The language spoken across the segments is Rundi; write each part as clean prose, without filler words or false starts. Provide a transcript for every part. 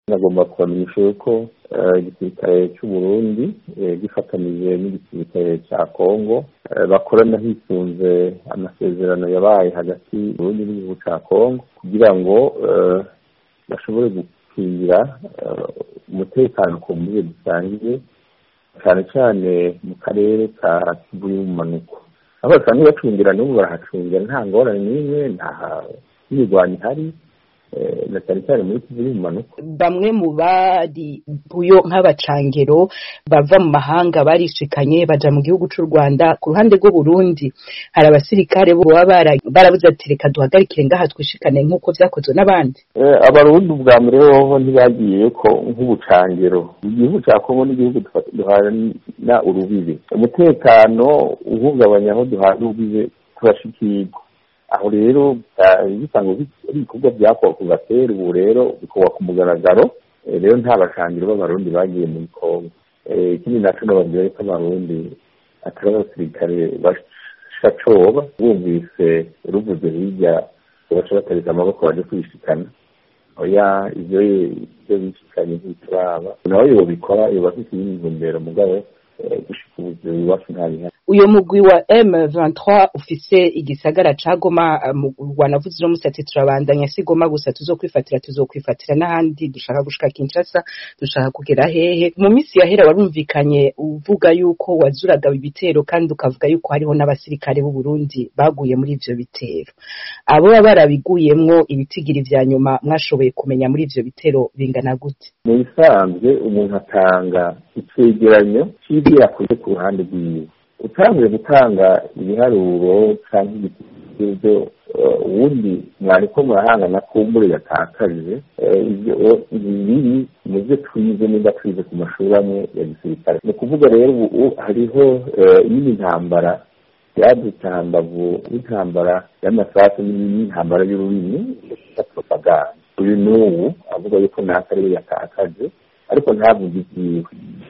nagomba kubamenyesha yuko igisirikare cy'u Burundi gifatanije n'igisirikare cya Kongo bakorana hisunze amasezerano yabaye hagati y'Uburundi n'igihugu cya Kongo kugira ngo bashobore gukingira umutekano ku mbibe dusangiye cyane cyane mu karere ka Kivu y'ubumanuko aho basanzwe bacungira n'ubu barahacungira nta ngorane n'imwe nta mirwano ihari na cyane cyane muri Kivu y'ubumanuko. Bamwe mu bari buyo nk'abacangero bava mu mahanga barishikanye baja mu gihugu cy'u Rwanda ku ruhande rw'u Burundi hari abasirikare bo barabuze ati reka duhagarikire ngaha twishikane nk'uko vyakozwe n'abandi. Abarundi ubwa mbere ho ntibagiye ko nk'ubucangero igihugu cya Kongo n'igihugu duhana urubibe umutekano uhungabanya aho duhana urubibe turashikirwa aho rero bisanzwe ibikorwa byakorwa ku gatera ubu rero bikorwa ku mugaragaro rero nta bacangiro b'abarundi bagiye muri Kongo. Ikindi naco nababwira ko abarundi atari abasirikare bashacoba bumvise ruvuze hirya baca batarika amaboko baje kwishikana oya ivyo bishikanye ntituraba nawe yobikora yoba afite intumbero mugabo gushika ubuzima iwacu ntabihari. Uyo mugwi wa M23 ufise igisagara ca Goma mu Rwanda vuze no musati turabandanya si Goma gusa tuzokwifatira n'ahandi dushaka gushika Kinshasa dushaka kugera hehe. Mu misi yahera warumvikanye uvuga yuko wazuraga ibitero kandi ukavuga yuko hariho n'abasirikare b'u Burundi baguye muri ivyo bitero abo barabiguyemwo ibitigiri vya nyuma mwashoboye kumenya muri ivyo bitero bingana gute? Mu bisanzwe umuntu atanga icegeranyo cy'ibyo yakoze ku ruhande rwiwe utangiye gutanga ibiharuro cyangwa ibyo ubundi mwariko murahangana kumbure yatakaje ibyo biri mu byo twize niba twize ku mashuri amwe ya gisirikare. Ni ukuvuga rero ubu hariho n'intambara yadutambavu n'intambara y'amasasu n'intambara y'ururimi ya propaganda. Uyu n'ubu avuga yuko n'akarere yatakaje ariko ntavuga ibyiwe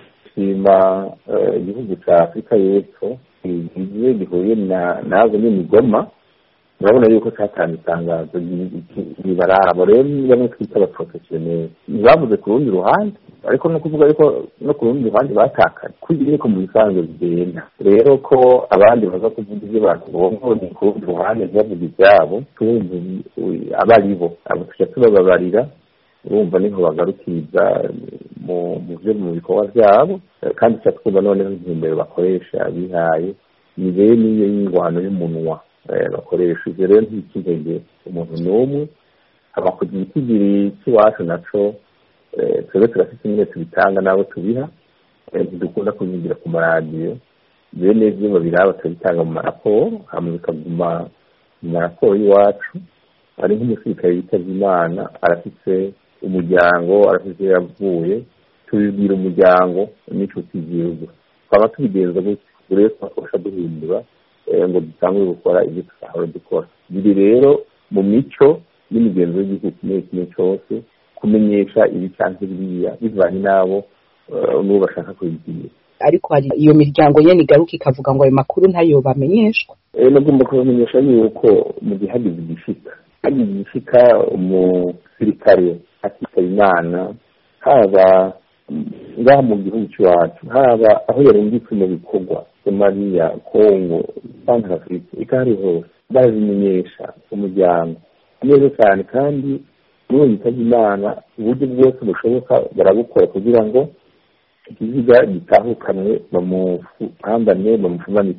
shima igihugu cya Afurika y'Epfo igihe gihuye nazo n'imigoma urabona yuko cyatanze itangazo ribarabo rero bamwe twita abaprofesiyoneri ntibavuze ku rundi ruhande ariko no kuvuga yuko no ku rundi ruhande batakaye kugira ko mu bisanzwe bigenda rero ko abandi baza kuvuga ibyo bakubongo ni ku rundi ruhande bavuga ibyabo tumva abaribo abo tujya tubababarira urumva niho bagarukiriza mu bikorwa byabo kandi cyatwumva noneho intumbero bakoresha bihaye ni bene iyo y'ingwano y'umunwa bakoresha ivyo rero ntikintege umuntu n'umwe abakugira itigiri cy'iwacu naco twebwe turafite nyine tubitanga n'abo tubiha ntidukunda kubigira ku maradiyo bene ivyo babiraba turabitanga mu maraporo hama bikaguma mu maraporo y'iwacu. Hari nk'umusirikare yitavye Imana arafise umuryango arafise yavuye tubibwira umuryango n'inshuti z'igihugu twaba tubigenza gutyo rero twakosha duhindura ngo dutangure gukora ibyo tutahora dukora. Biri rero mu mico n'imigenzo y'igihugu kimwe cyose kumenyesha ibi canke biriya bivanye n'abo n'uwo bashaka kubigira. Ariko hari iyo miryango nyene igaruka ikavuga ngo ayo makuru ntayo bamenyeshwa. Nagomba kubamenyesha yuko mu gihe hagize igishika umusirikare akitaba Imana haba ngaha mu gihugu cyacu haba aho yarungitse mu bikorwa Somalia, Kongo, Centrafrique ikari hose bazimenyesha umuryango neza cyane kandi n'uwo yitaba Imana uburyo bwose bushoboka barabukora kugira ngo ikiziga gitahukanwe bamuhambane bamufumane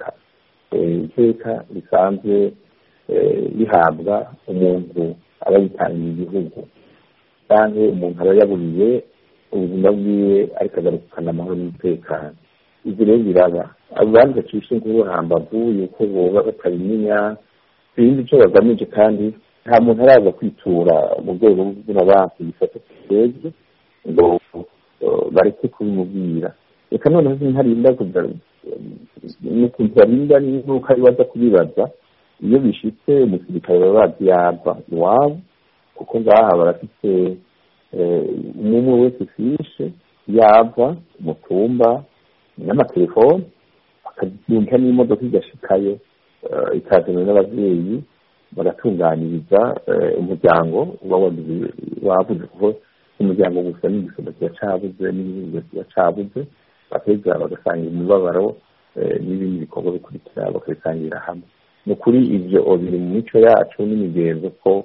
iteka risanzwe bihabwa umuntu aba yitangiye igihugu cyangwa umuntu aba yaburiye ubuzima bwiwe ariko agarukana amahoro n'umutekano. Ibyo rero biraba abandi bacishe nk'ubuhambavu yuko boba batabimenya sinzi icyo bagamije kandi nta muntu araza kwitura mu rwego rw'abantu bifata kigeze ngo bareke kubimubwira. Reka noneho ntarinda n'ukuntu barinda n'uko ari baza kubibaza iyo bishitse umusirikare baba bazi yava iwabo kuko ngaha barafite umwe wese fishe yava umutumba n'amatelefone akabyumva n'imodoka igashikayo ikazana n'ababyeyi bagatunganiriza umuryango wavuze ko umuryango gusa n'igisoda kiracabuze n'igihugu kiracabuze bakeza bagasangira umubabaro n'ibindi bikorwa bikurikira bakabisangira hamwe. Ni ukuri ivyo biri mu mico yacu n'imigenzo ko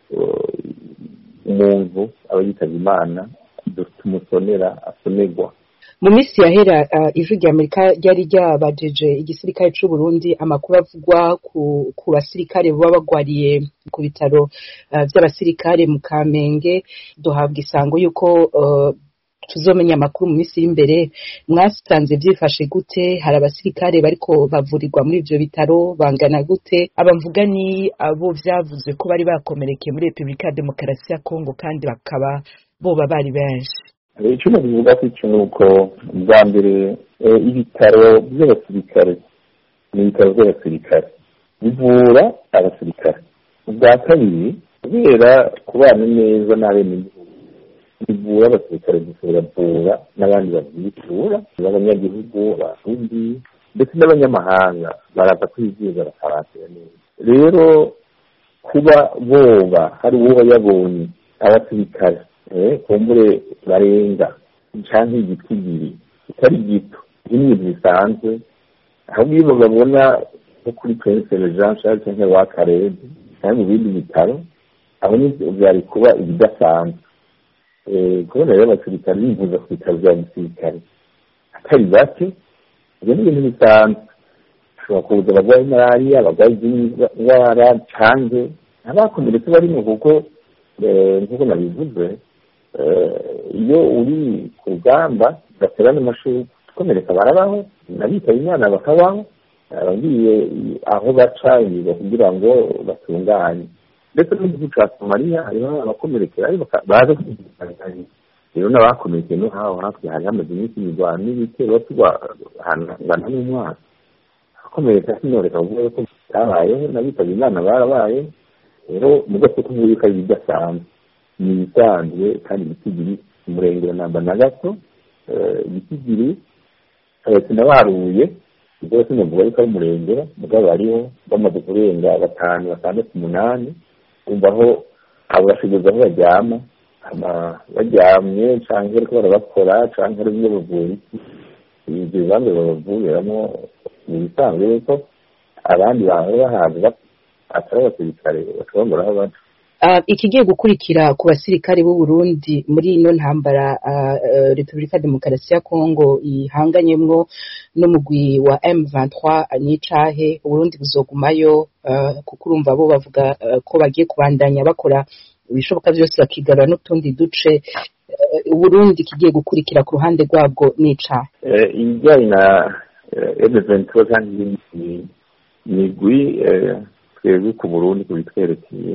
umuntu aba yitavye Imana tumusonera asonerwa. Mu minsi yahera ijwi rya Amerika ryari ryabajije igisirikare c'u Burundi amakuru avugwa ku basirikare baba bagwariye ku bitaro vy'abasirikare mu Kamenge. Duhabwa isango yuko tuzomenya amakuru mu minsi imbere. Mwasanze vyifashe gute? Hari abasirikare bariko bavurirwa muri ivyo bitaro bangana gute? Abamvuga ni abo vyavuze ko bari bakomerekeye muri Republika ya Demokarasi ya Kongo kandi bakaba boba bari benshi. Icyo nabivuga ko icyo nuko bwa mbere ibitaro by'abasirikare ni ibitaro by'abasirikare bivura abasirikare. Ubwa kabiri kubera kubana neza n'abenegihugu bivura abasirikare gusa biravura n'abandi bavyivura b'abanyagihugu abarundi ndetse n'abanyamahanga baraza kwivuza bakabatera neza. Rero kuba boba hari uwo yabonye abasirikare kumbure barenga canke igitugiri kitari gito n'ibintu bisanzwe, ahubwo iyo babona nko kuri Prince Jean Charles canke wa Karede canke mu bindi bitaro aho vyari kuba ibidasanzwe. Kubona rero abasirikare bivuza ku bitaro vya gisirikare atari bake, ivyo ni ibintu bisanzwe. Ushobora kuza abagwaye malariya, abagwaye indwara canke abakomeretse barimo, kuko nk'uko nabivuze iyo uri ku rugamba baterana amashuri gukomereka barabaho, nabitaye Imana bakabaho, abagiye aho baca kugira ngo batunganye. Ndetse no mu gihugu ca Somalia hariho abakomerekera baza kwigisha. Rero n'abakomerekeye no haho hafi hari hamaze iminsi imirwano n'ibitero tugahangana n'umwaka. Abakomereka sinoreka kuvuga ko bitabayeho, nabitaye Imana barabaye. Rero mugaso kuvuga ko ari bidasanzwe, ni bisanzwe kandi bitigiri umurengero namba na gato. Bitigiri sinabaruye ubwo sinavuga ko ari umurengero mugabo ariho bamaze kurenga 5, 6, 8 umvaho abo bashigaza aho baryama baryamye canke ariko barabakora canke ari byo bavuye ibyo bibanza babavuyemo. Ni bisanzwe ko abandi bantu bahanze atari abasirikare bashobora aho baca. Ikigiye gukurikira ku basirikare b'u Burundi muri ino ntambara Republika Demokarasi ya Kongo ihanganyemwo n'umugwi wa M23 nicahe Burundi buzogumayo kuko urumva bo bavuga ko bagiye kubandanya bakora ibishoboka byose bakigarura n'utundi duce. Burundi kigiye gukurikira ku ruhande rwabwo nicahe ijyanye na M23 kandi migwi twebwe ku Burundi kubitwerekeye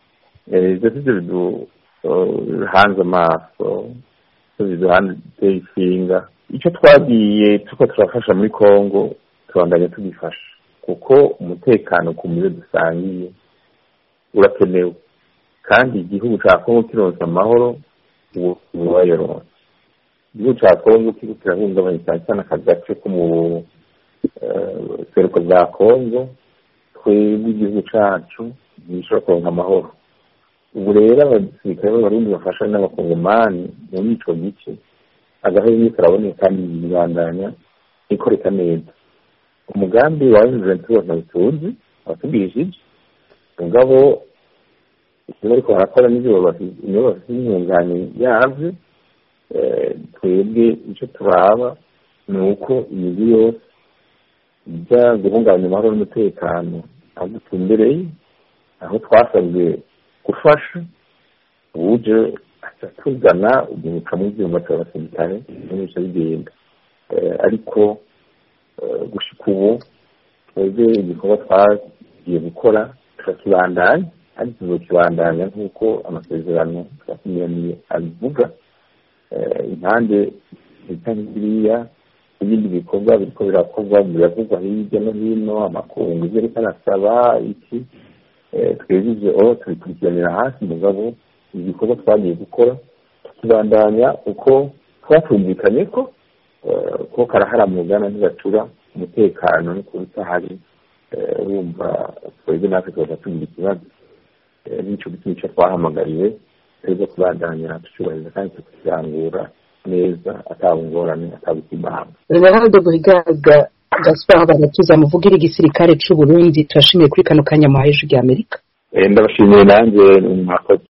ibyo hanze amaso biduhanze ifinga. Icyo twagiye tuko turafasha muri Kongo tubandanya tugifasha kuko umutekano ku mire dusangiye urakenewe, kandi igihugu cya Kongo kironsa amahoro uwayoronse. Igihugu cya Kongo kiriko kirahungabanya cyane akagace ko mu seruko za Kongo. Twebwe igihugu cacu gishobora kuronka amahoro. Ubu rero abasirikare b'Abarundi bafasha n'abakongomani muri ico gice agahenge karaboneka kandi bibandanya ikoreka neza. Umugambi wa M23 n'utuzi watubishije ngabo bariko harakora n'ibyo bafite inyungane yavye. Twebwe ico turaba ni uko imigi yose ijya guhungabanya amahoro n'umutekano aho dutumbereye, aho twasabwe gufasha uje atugana uguruka mu byuma cy'abasirikare n'ibyo bigenda. Ariko gushika ubu twebwe igikorwa twagiye gukora turakibandanya, ariko tuzokibandanya nk'uko amasezerano twasinyiye abivuga. Impande zitangiriya ibindi bikorwa biriko birakorwa biravugwa hirya no hino, amakungu ivyo ariko arasaba iki, twebwe ivyo tubikurikiranira hasi. Mugabo ibikorwa twagiye gukora tukibandanya uko twatumvikanye ko karaharamugana ntibacura umutekano no kubitahari. Urumva twebwe natwe tuza tugira ikibazo n'ico gituma twahamagariwe tuza kubandanya tucubahiriza kandi tukirangura neza atawungorane atabikimana. Ronaldo Buhigaga Gaspard Baratuza muvugira igisirikare c'u Burundi turashimiye kuri kano kanya muhaye ijwi ry'Amerika. Ndabashimiye nanjye mwakoze.